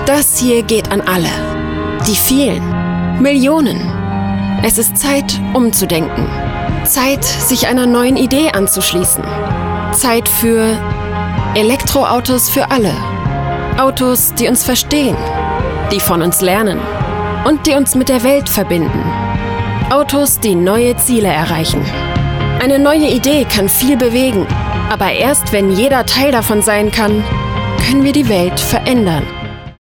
Das hier geht an alle. Die vielen. Millionen. Es ist Zeit, umzudenken. Zeit, sich einer neuen Idee anzuschließen. Zeit für Elektroautos für alle. Autos, die uns verstehen, die von uns lernen und die uns mit der Welt verbinden. Autos, die neue Ziele erreichen. Eine neue Idee kann viel bewegen, aber erst wenn jeder Teil davon sein kann, können wir die Welt verändern.